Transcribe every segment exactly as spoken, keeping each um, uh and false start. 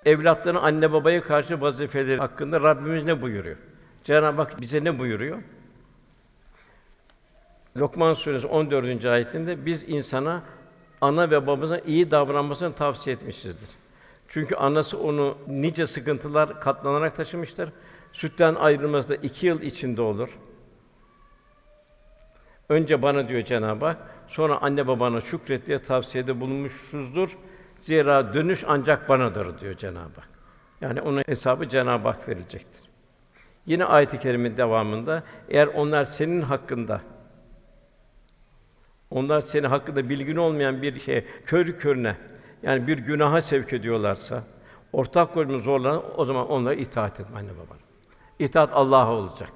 Evlatların anne babaya karşı vazifeleri hakkında Rabbimiz ne buyuruyor? Cenab-ı Hak bize ne buyuruyor? Lokman Suresi on dördüncü ayetinde biz insana ana ve babasına iyi davranmasını tavsiye etmişizdir. Çünkü anası onu nice sıkıntılar katlanarak taşımıştır. Sütten ayrılması da iki yıl içinde olur. Önce bana diyor Cenab-ı Hak, sonra anne babana şükret diye tavsiyede bulunmuşuzdur. Zira dönüş ancak banadır diyor Cenab-ı Hak. Yani onun hesabı Cenab-ı Hak verecektir. Yine ayet-i kerimenin devamında eğer onlar senin hakkında onlar senin hakkında bilgin olmayan bir şey körü körüne yani bir günaha sevk ediyorlarsa, ortak koşmaya zorlanan o zaman onlara itaat et anne babana. İtaat Allah'a olacak.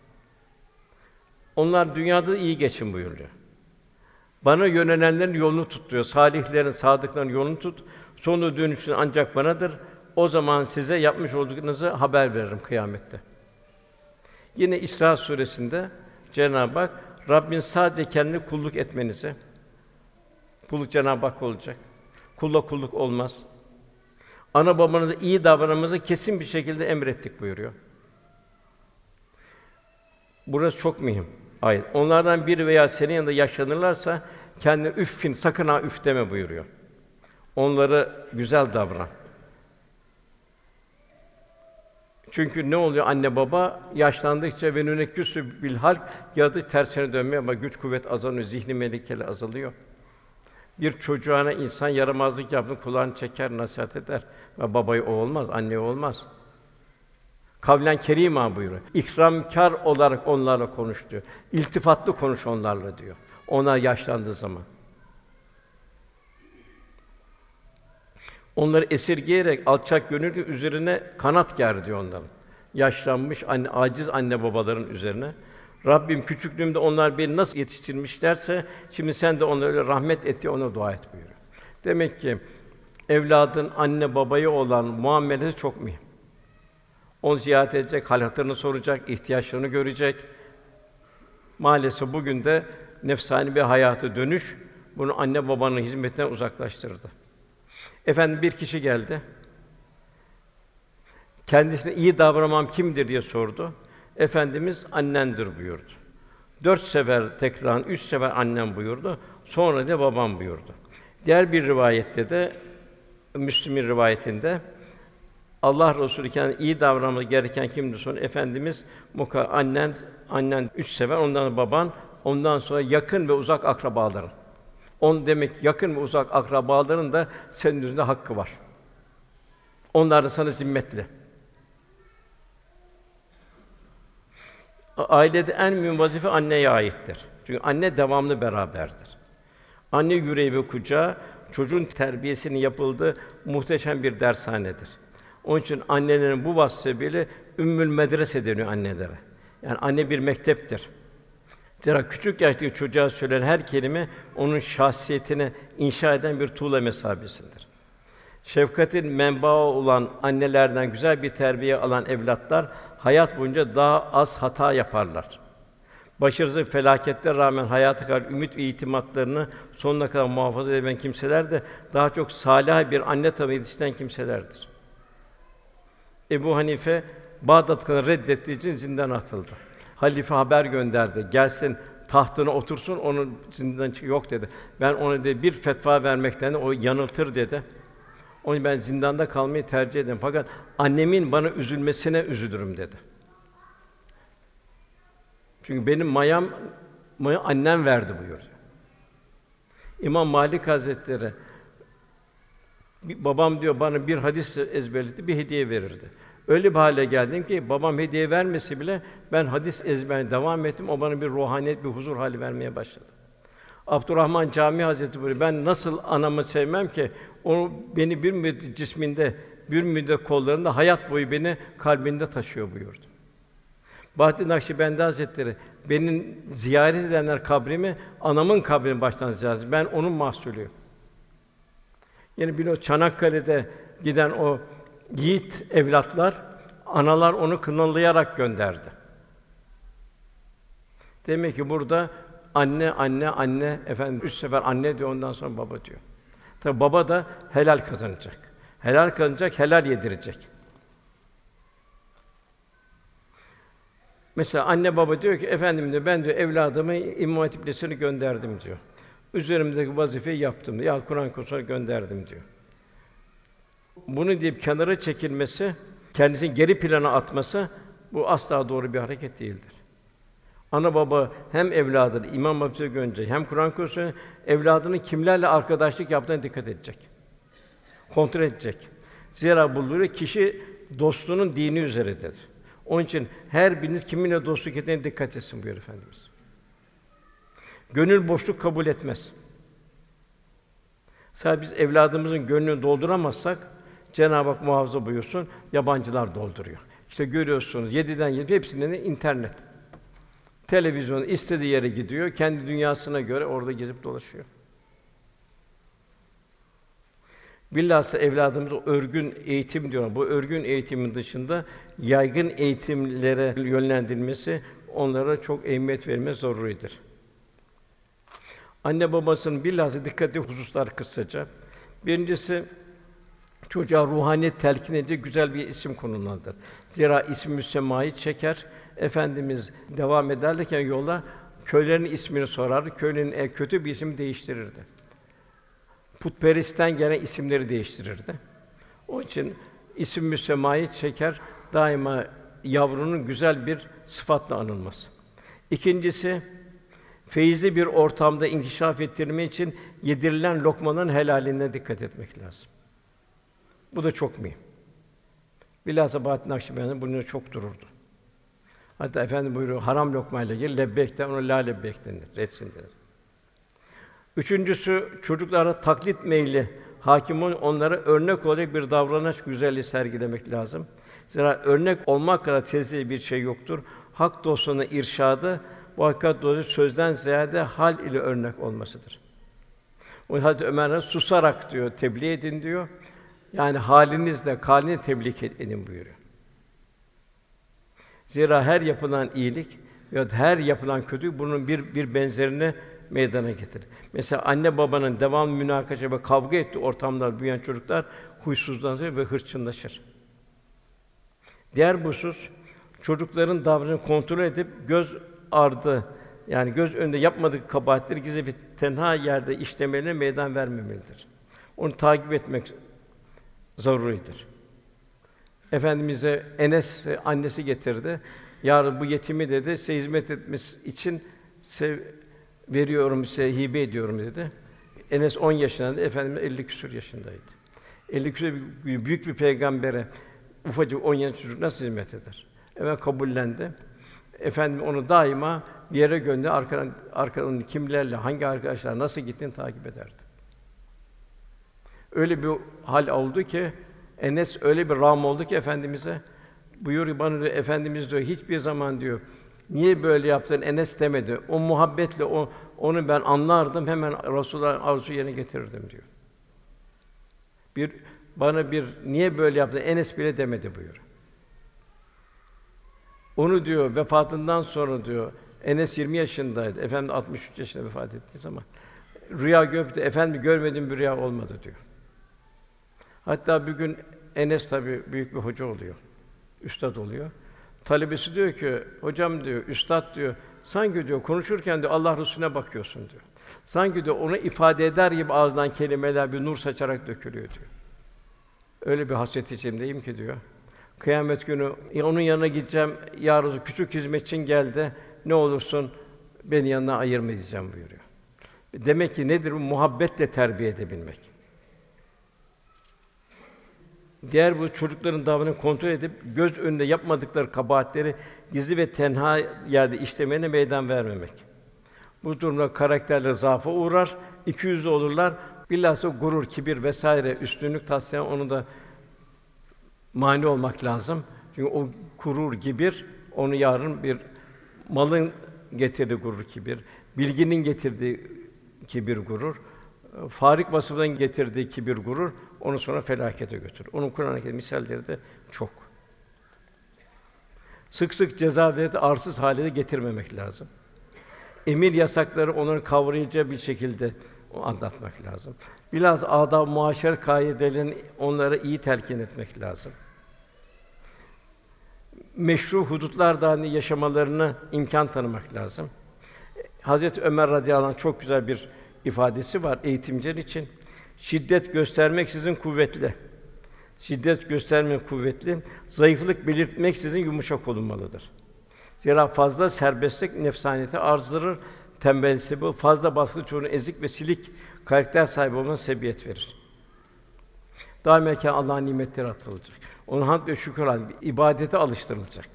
Onlar dünyada da iyi geçin buyuruyor. Bana yönelenlerin yolunu tut diyor. Salihlerin, sadıkların yolunu tut. Sonunda dönüşün ancak banadır. O zaman size yapmış olduklarınızı haber veririm kıyamette. Yine İsra suresinde Cenab-ı Hak Rabbin sadece kendine kulluk etmenizi, kulluk Cenab-ı Hak olacak. Kulla kulluk olmaz. Ana babanıza iyi davranmanızı kesin bir şekilde emrettik buyuruyor. Burası çok mühim ayet. Onlardan biri veya senin yanında yaşlanırlarsa kendine üffin sakın ha üf deme buyuruyor. Onlara güzel davran. Çünkü ne oluyor anne baba yaşlandıkça ve nünekküsü bil halk ya da tersine dönmeye ama güç kuvvet azalıyor, zihni melekeler azalıyor. Bir çocuğuna insan yaramazlık yaptığında kulağını çeker, nasihat eder. Ve babayı o olmaz, anne o olmaz. Kavlen kerîmâ buyuruyor. İkramkâr olarak onlarla konuş diyor. İltifatlı konuş onlarla diyor. Onlar yaşlandığı zaman. Onları esirgeyerek alçak gönüllü üzerine kanat ger diyor onların. Yaşlanmış anne, aciz anne babaların üzerine. Rabbim küçüklüğümde onlar beni nasıl yetiştirmişlerse şimdi sen de onlara öyle rahmet et diye ona dua et buyuruyor. Demek ki evladın anne babaya olan muamelesi çok mühim. Onu ziyaret edecek, hâl hatırını soracak, ihtiyaçlarını görecek. Maalesef bugün de nefsani bir hayata dönüş bunu anne babanın hizmetinden uzaklaştırdı. Efendim bir kişi geldi. Kendisine iyi davranmam kimdir diye sordu. Efendimiz annendir buyurdu. Dört sefer tekrar, üç sefer annem buyurdu. Sonra da babam buyurdu. Diğer bir rivayette de Müslim'in rivayetinde Allah Resulü kendine iyi davranması gereken kimdir sonra Efendimiz muka annen annen üç sefer ondan sonra baban ondan sonra yakın ve uzak akrabaların. On demek yakın ve uzak akrabaların da senin üzerinde hakkı var. Onlar da sana zimmetli. Ailede en mühim vazife anneye aittir. Çünkü anne devamlı beraberdir. Anne yüreği ve kucağı çocuğun terbiyesinin yapıldığı muhteşem bir dershanedir. Onun için annelerin bu vasfıyla ümmül medrese deniyor annelere. Yani anne bir mekteptir. Zira küçük yaştaki çocuğa söylenen her kelime onun şahsiyetini inşa eden bir tuğla mesabesindedir. Şefkatin menbaı olan annelerden güzel bir terbiye alan evlatlar hayat boyunca daha az hata yaparlar. Başarısız felaketlere rağmen hayata karşı ümit ve itimatlarını sonuna kadar muhafaza eden kimseler de daha çok salih bir anne tabi yetiştiren kimselerdir. Ebu Hanife Bağdat Kralı'nı reddettiği için zindana atıldı. Halife haber gönderdi. Gelsin tahtına otursun, onu zindandan çık yok dedi. Ben ona dedi bir fetva vermekten o yanıltır dedi. Onu ben zindanda kalmayı tercih ederim. Fakat annemin bana üzülmesine üzülürüm dedi. Çünkü benim mayam mayı annem verdi buyuruyor. İmam Malik Hazretleri babam diyor bana bir hadis ezberletti, bir hediye verirdi. Öyle bir hale geldim ki babam hediye vermesi bile ben hadis ezberine devam ettim. O bana bir ruhaniyet, bir huzur hali vermeye başladı. Abdurrahman Camii Hazretleri buyuruyor. Ben nasıl anamı sevmem ki onu beni bir müddet cisminde, bir müddet kollarında hayat boyu beni kalbinde taşıyor buyurdu. Bahattin Nakşibendi Hazretleri benim ziyaret edenler kabrimi anamın kabrini baştan ziyaret ediyor. Ben onun mahsulüyüm. Yani bir o Çanakkale'de giden o yiğit evlatlar, analar onu kınalayarak gönderdi. Demek ki burada anne, anne, anne, efendim üç sefer anne diyor, ondan sonra baba diyor. Tabi baba da helal kazanacak. Helal kazanacak, helal yedirecek. Mesela anne baba diyor ki, efendim diyor, ben diyor evladımı İmam Hatip Lisesi'ne gönderdim diyor. Üzerimdeki vazifeyi yaptım diyor. Ya Kur'an kursuna gönderdim diyor. Bunu deyip kenara çekilmesi, kendisini geri plana atması, bu asla doğru bir hareket değildir. Ana baba hem evladını İmam Hatip'e gönderecek, hem Kur'an kursuna, evladının kimlerle arkadaşlık yaptığına dikkat edecek. Kontrol edecek. Zira bulduğu kişi dostluğunun dini üzeredir. Onun için her biriniz kiminle dostluk ettiğine dikkat etsin buyuruyor Efendimiz. Gönül boşluk kabul etmez. Sadece biz evladımızın gönlünü dolduramazsak, Cenab-ı Hak muhafaza buyursun, yabancılar dolduruyor. İşte görüyorsunuz, yediden yedi hepsinin de internet. Televizyon istediği yere gidiyor, kendi dünyasına göre orada gezip dolaşıyor. Bilhassa evladımız örgün eğitim diyorlar. Bu örgün eğitimin dışında yaygın eğitimlere yönlendirilmesi, onlara çok ehemmiyet verilmesi zaruridir. Anne babasının bilhassa dikkat ettiği hususlar kısaca. Birincisi, çocuğa ruhaniyet telkin edecek güzel bir isim konulmalıdır. Zira ismi müsemmayı çeker. Efendimiz devam ederken yola köylerin ismini sorardı. Köylerin en kötü bir isim değiştirirdi. Putperestten gelen isimleri değiştirirdi. Onun için isim müsemmayı çeker, daima yavrunun güzel bir sıfatla anılması. İkincisi, feyizli bir ortamda inkişaf ettirme için yedirilen lokmanın helaline dikkat etmek lazım. Bu da çok mühim. Bilhassa Bahattin Nakşibendi bununla çok dururdu. Hatta Efendimiz buyuruyor, haram lokmayla ilgili lebbek de ona la lebbek denir, retsin denir. Üçüncüsü, çocuklara taklit meyli hâkim olan, onlara örnek olacak bir davranış güzelliği sergilemek lazım. Zira örnek olmak kadar tehlikeli bir şey yoktur. Hak dostuna irşadı, bu hakikat dolayı sözden ziyade hal ile örnek olmasıdır. O Hazreti Ömer'e susarak diyor, tebliğ edin diyor. Yani halinizle kâlini tebliğ edin buyuruyor. Zira her yapılan iyilik ya her yapılan kötülük bunun bir bir benzerini meydana getirir. Mesela anne babanın devamlı münakaşa ve kavga ettiği ortamlar büyüyen çocuklar huysuzlanır ve hırçınlaşır. Diğer bir husus, çocukların davranışını kontrol edip göz ardı, yani göz önünde yapmadığı kabahatleri gizli ve tenha yerde işlemelerine meydan vermemelidir. Onu takip etmek zaruridir. Efendimiz'e Enes annesi getirdi. "Yarın bu yetimi" dedi, "size hizmet etmesi için size veriyorum, size hibe ediyorum" dedi. Enes on yaşındaydı, Efendimiz elli küsur yaşındaydı. elli küsur büyük bir peygambere ufacık on yaşında çocuk nasıl hizmet eder? Hemen kabullendi. Efendim onu daima bir yere gönderdi, arkadan arkadan kimlerle, hangi arkadaşlar nasıl gittiğini takip ederdi. Öyle bir hal oldu ki Enes öyle bir rağm oldu ki Efendimiz'e buyuruyor, bana diyor, Efendimiz diyor hiçbir zaman diyor niye böyle yaptın Enes demedi. O muhabbetle o onu ben anlardım, hemen Resulullah'ın arzusu yerine getirirdim diyor. Bir bana bir niye böyle yaptın Enes bile demedi buyuruyor. Onu diyor vefatından sonra diyor Enes yirmi yaşındaydı. Efendimiz altmış üç yaşında vefat ettiği zaman rüya gördü. Efendim görmediğim bir rüya olmadı diyor. Hatta bir gün Enes tabii büyük bir hoca oluyor. Üstad oluyor. Talebesi diyor ki, hocam diyor, üstad diyor, sanki diyor konuşurken diyor Allah Resulüne bakıyorsun diyor. Sanki diyor onu ifade eder gibi ağzından kelimeler bir nur saçarak dökülüyor diyor. Öyle bir hasret içindeyim ki diyor. Kıyamet günü onun yanına gideceğim. Ya Resulallah, küçük hizmetçin geldi. Ne olursun beni yanına ayırma diyeceğim buyuruyor. Demek ki nedir bu? Muhabbetle terbiye edebilmek. Diğer bu çocukların davranışını kontrol edip göz önünde yapmadıkları kabahatleri gizli ve tenha yerde işlemene meydan vermemek. Bu durumda karakterleri zaafa uğrar, ikiyüzlü olurlar. Bilhassa gurur, kibir vesaire üstünlük taslayan onu da mani olmak lazım. Çünkü o gurur, kibir onu yarın bir malın getirdiği gurur, kibir, bilginin getirdiği kibir, gurur, farik vasıfların getirdiği kibir, gurur onu sonra felakete götürür. Onun Kur'an-ı Kerim misalleri de çok. Sık sık ceza verip arsız hale de getirmemek lazım. Emir yasakları onların kavrayacağı bir şekilde o anlatmak lazım. Biraz adab-ı muaşeret kaidelerini onlara iyi telkin etmek lazım. Meşru hudutlar dâhilinde yaşamalarını imkân tanımak lazım. Hazreti Ömer radıyallahu anh çok güzel bir ifadesi var eğitimciler için. Şiddet göstermeksizin kuvvetli. Şiddet göstermeyen kuvvetli, zayıflık belirtmeksizin yumuşak olunmalıdır. Zira fazla serbestlik nefsaniyeti arzdırır, tembelisi bu, fazla baskı çocuğun ezik ve silik karakter sahibi olmasına sebebiyet verir. Daimâ Allah'ın nimetleri hatırlanacak. Onun hamd ve şükür hâli, ibadete alıştırılacak.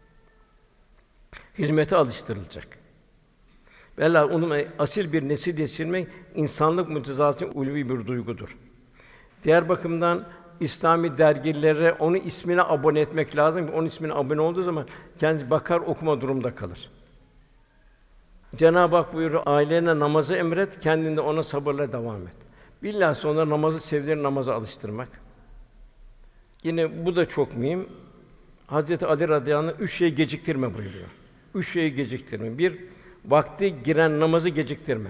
Hizmete alıştırılacak. Velhâsıl onun asil bir nesil yetiştirmek insanlık mütezatının ulûvi bir duygudur. Diğer bakımdan İslami dergilere onun ismine abone etmek lazım ki onun ismine abone olduğu zaman kendisi bakar okuma durumda kalır. Cenab-ı Hak buyuruyor, ailene namazı emret, kendinde ona sabırla devam et. Bilhassa onları namazı sevdiğin namaza alıştırmak. Yine bu da çok mühim. Hazreti Ali radıyallahu anh üç şeyi geciktirme buyuruyor. Üç şeyi geciktirme. Bir, vakti giren namazı geciktirme.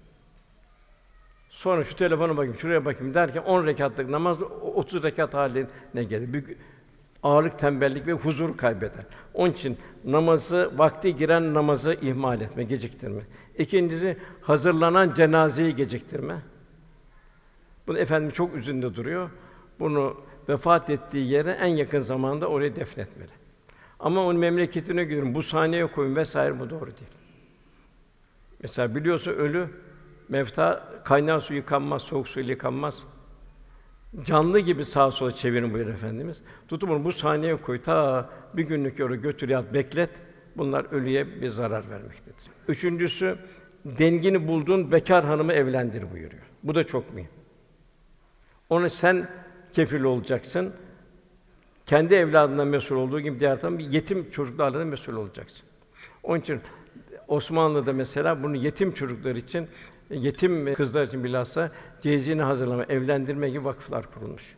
Sonra şu telefona bakayım, şuraya bakayım derken on rekâtlık namaz otuz rekât hâline gelir. Büyük ağırlık, tembellik ve huzuru kaybeder. Onun için namazı, vakti giren namazı ihmal etme, geciktirme. İkincisi, hazırlanan cenazeyi geciktirme. Bunu efendim çok üzerinde duruyor. Bunu vefat ettiği yere en yakın zamanda oraya defnetmeli. Ama onun memleketine gidiyorum, bu sahneye koyun vesaire bu doğru değil. Mesela biliyorsa ölü mefta kaynar su yıkanmaz, soğuk suyla yıkanmaz. Canlı gibi sağa sola çevirin buyuruyor Efendimiz. Tutup bunu bu sahneye koy, ta bir günlük yolu götür yat, beklet. Bunlar ölüye bir zarar vermektedir. Üçüncüsü, dengini bulduğun bekâr hanımı evlendir buyuruyor. Bu da çok mühim. Ona sen kefil olacaksın. Kendi evladından mesul olduğu gibi diğer taraftan yetim çocuklarla da mesul olacaksın. Onun için Osmanlı'da mesela bunu yetim çocuklar için, yetim kızlar için bilhassa cehizini hazırlama, evlendirme gibi vakıflar kurulmuş.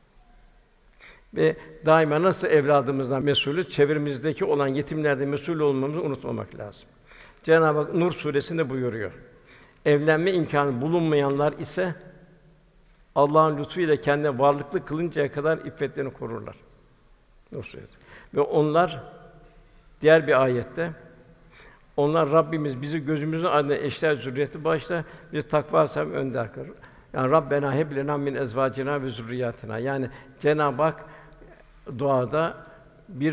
Ve daima nasıl evladımızdan mesulüz, çevremizdeki olan yetimlerden mesul olmamızı unutmamak lazım. Cenab-ı Hak Nur suresinde buyuruyor. Evlenme imkânı bulunmayanlar ise Allah'ın lütfuyla kendine varlıklı kılıncaya kadar iffetlerini korurlar. Nur suresi. Ve onlar diğer bir ayette onlar Rabbimiz bizi gözümüzün aydınlığı eşler zürriyeti bağışla, biz takva sahibi önder kılır. Yani Rabbena heb lena min ezvacina ve zurriyatina. Yani Cenab-ı Hak duada bir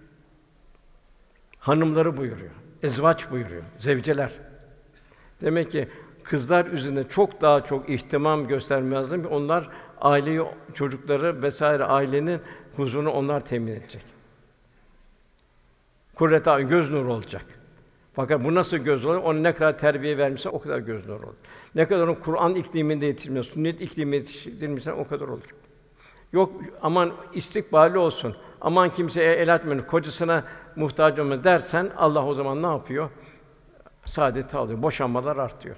hanımları buyuruyor. Ezvaç buyuruyor. Zevceler. Demek ki kızlar üzerinde çok daha çok ihtimam göstermemiz lazım ki onlar aileyi, çocukları vesaire ailenin huzurunu onlar temin edecek. Kurret-i âyun, göz nuru olacak. Fakat bu nasıl göz olur? Ona ne kadar terbiye vermişse o kadar göz nuru olur. Ne kadar onu Kur'an ikliminde yetiştirmişse, sünnet ikliminde yetiştirmişse o kadar olur. Yok aman istikbali olsun. Aman kimseye el atmayın, kocasına muhtaç olma dersen Allah o zaman ne yapıyor? Saadeti alıyor. Boşanmalar artıyor.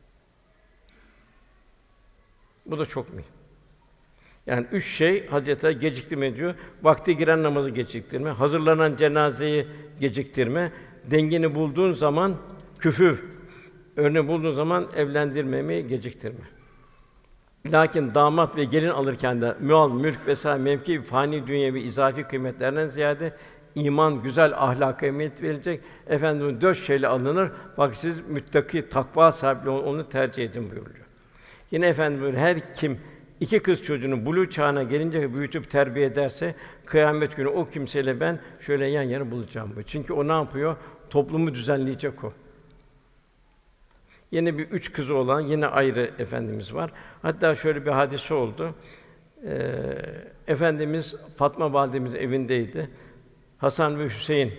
Bu da çok mühim. Yani üç şey Hazreti geciktirme diyor. Vakti giren namazı geciktirme, hazırlanan cenazeyi geciktirme, dengini bulduğun zaman küfür, örneği bulduğun zaman evlendirmemeyi geciktirme. Lakin damat ve gelin alırken de mal, mülk vesaire mevki, fani dünyevi izafi kıymetlerden ziyade iman, güzel ahlaka emniyet verilecek. Efendimiz dört şeyle alınır. Bak siz müttaki, takva sahibi olun, onu tercih edin buyuruyor. Yine Efendimiz her kim iki kız çocuğunu buluğ çağına gelince büyütüp terbiye ederse kıyamet günü o kimseyle ben şöyle yan yana bulacağım bu. Çünkü o ne yapıyor? Toplumu düzenleyecek o. Yine bir üç kızı olan yine ayrı efendimiz var. Hatta şöyle bir hadise oldu. Ee, Efendimiz Fatma validemiz evindeydi. Hasan ve Hüseyin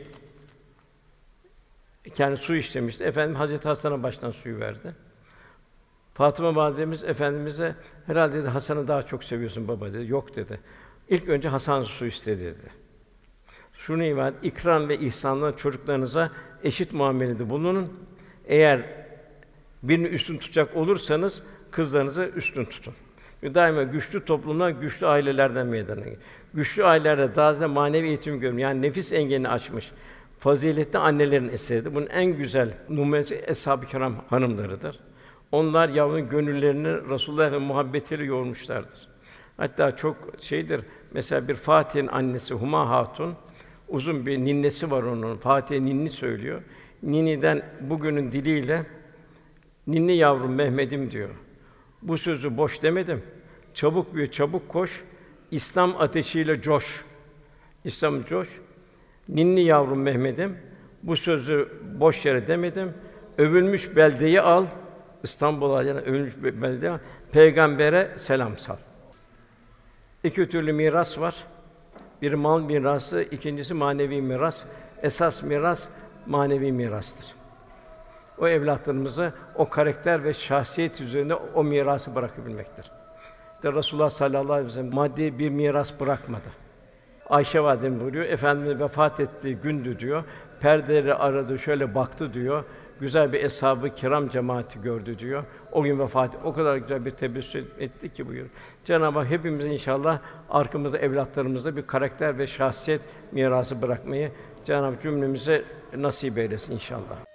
kendi su istemişti. Efendimiz Hazreti Hasan'a baştan suyu verdi. Fatıma validemiz Efendimize herhalde dedi Hasan'ı daha çok seviyorsun baba dedi. Yok dedi. İlk önce Hasan su istedi dedi. Şunu ifade ikram ve ihsanla çocuklarınıza eşit muamelede bulunun. Eğer birini üstün tutacak olursanız kızlarınızı üstün tutun. Daima güçlü toplumlar güçlü ailelerden meydana gelir. Güçlü ailelerde daha ziyade manevi eğitim görüyor. Yani nefis engelini aşmış. Faziletli annelerin eseridir. Bunun en güzel numunesi Eshab-ı Kiram hanımlarıdır. Onlar yavrunun gönüllerini Resulullah ve muhabbetiyle yoğurmuşlardır. Hatta çok şeydir, mesela bir Fatih'in annesi Huma Hatun, uzun bir ninnesi var onun, Fatih'e ninni söylüyor. Ninniden bugünün diliyle, "Ninni yavrum Mehmet'im" diyor. "Bu sözü boş demedim. Çabuk büyü, çabuk koş. İslam ateşiyle coş." İslam coş. "Ninni yavrum Mehmet'im. Bu sözü boş yere demedim. Övülmüş beldeyi al." İstanbul'a yani övülmüş bir beldeyi al. "Peygambere selam sal." İki türlü miras var. Bir mal mirası, ikincisi manevi miras. Esas miras manevi mirastır. O evlatlarımıza o karakter ve şahsiyet üzerinde o mirası bırakabilmektir. İşte Resulullah sallallahu aleyhi ve sellem maddi bir miras bırakmadı. Ayşe validemiz buyuruyor, Efendimiz vefat ettiği gündü diyor. Perdeleri aradı, şöyle baktı diyor. Güzel bir eshab-ı kiram cemaati gördü diyor. O gün vefat o kadar güzel bir tebessüm etti ki buyuruyor. Cenab-ı Hak hepimizin inşallah arkamızda evlatlarımızda bir karakter ve şahsiyet mirası bırakmayı Cenab-ı Hak cümlemize nasip eylesin inşallah.